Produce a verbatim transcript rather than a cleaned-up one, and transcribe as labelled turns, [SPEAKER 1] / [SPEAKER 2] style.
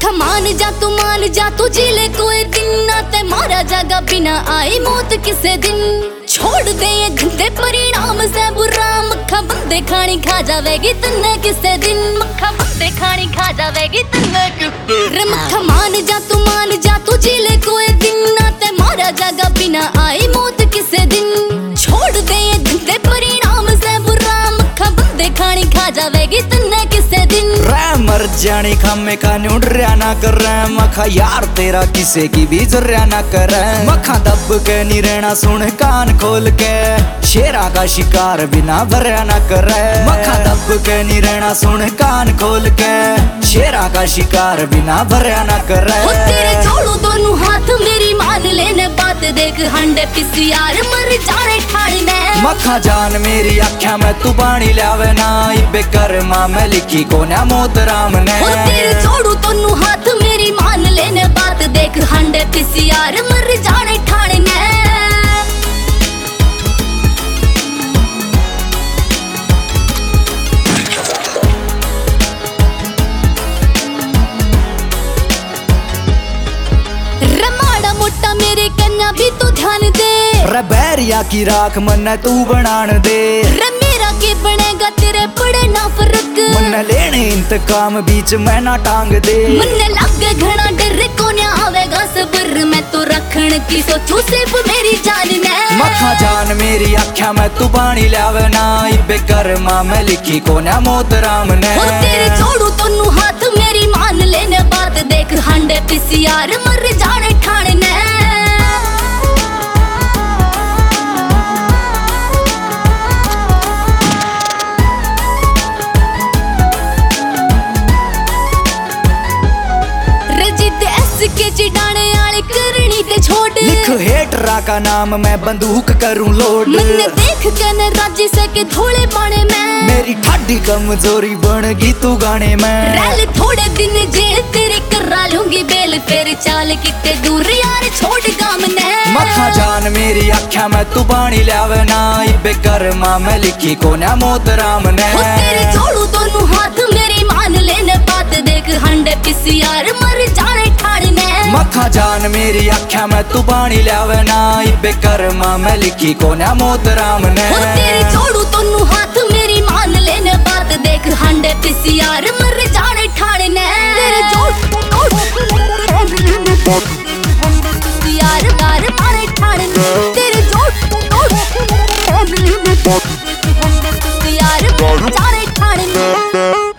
[SPEAKER 1] मक्खा मान जा तू मान जा तू जिले कोई दिन ना ते मारा जागा बिना आई मौत किसे दिन। छोड़ दे ये गंदे परिणाम से बुरा मक्खा बंदे खानी खा जावेगी तन्ने किसे दिन। मक्खा बंदे खानी खा जावेगी तन्ने किसे दिन। मक्खा मान जा तू मान जा तू जिले कोई दिन ना ते मारा जागा बिना आई मौत किसे दिन। छोड़ दे ये गंदे परिणाम से बुरा मक्खा बंदे खानी खा जावेगी तन्ने किसे दिन।
[SPEAKER 2] मर जानी खामे का न्यूड्रिया ना कर रहे मखा यार तेरा किसे की भी जर्या ना कर मखा दब के नहीं रहना सुन कान खोल के शेरा का शिकार बिना भरया ना कर मखा दब के नहीं रहना सुन कान खोल के शेरा का शिकार बिना भरया ना कर
[SPEAKER 1] तेरे जोड़ू दोनों हाथ मेरी मान लेने बात देख हंडे पिसी यार मर जाने ठाड़ने
[SPEAKER 2] मखा जान मेरी आख्या में तू पानी लावे ना इबे कर मां में लिखी कोन्या मोत राम ने
[SPEAKER 1] तेरे जोड़ू दोनों हाथ मेरी मान लेने बात देख हंडे पिसी यार मर जाने ठाड़ने। मोटा मेरे कन्या भी तो ध्यान दे
[SPEAKER 2] रे बैरिया की राख मन तू बनान दे
[SPEAKER 1] रे मेरा के बनेगा तेरे बड़े ना फर्क
[SPEAKER 2] मन लेने इंतकाम बीच में ना टांग दे
[SPEAKER 1] मन लगे घना डर कोन्या आवेगा सब्र मैं तो रखन की सोचू सिर्फ मेरी जान ने
[SPEAKER 2] मखा जान मेरी आख्या में तू पानी लावे ना इबे कर मां में लिखी कोन्या मोत राम ने
[SPEAKER 1] तेरे जोड़ू दोनों हाथ मेरी मान लेने बात देख हंडे पिसी यार मर जाने ठाड़ने। के चिटाने आले करनी ते छोड़
[SPEAKER 2] लिख हेटरा का नाम मैं बंदूक करूं लोड
[SPEAKER 1] मन देख के राजी से के थोड़े पाने में
[SPEAKER 2] मेरी ठाडी कमजोरी बन गई तू गाने में
[SPEAKER 1] रैल थोड़े दिन जे तेरे करा लूंगी बेल फिर चाल किते दूर यार छोड़ गाम ने
[SPEAKER 2] मखा जान मेरी आख्या में तू पानी लावे ना इबे कर मां में लिखी कोन्या मोत राम ने
[SPEAKER 1] तेरे जोड़ू दोनों हाथ मेरी मान लेने बात देख हंडे पिसी यार मर जाने ठाड़ने
[SPEAKER 2] मखा जान मेरी आख्या में तू पानी लावे ना इबे कर मां में लिखी कोन्या मोत राम ने
[SPEAKER 1] तेरे जोड़ू दोनों हाथ मेरी मान लेने बात देख हंडे पिसी यार मर जाने ठाड़ने तेरे जोड़ू यार बार मारे ठाड़ने तेरे जोड़ू यार जाने ठाड़ने।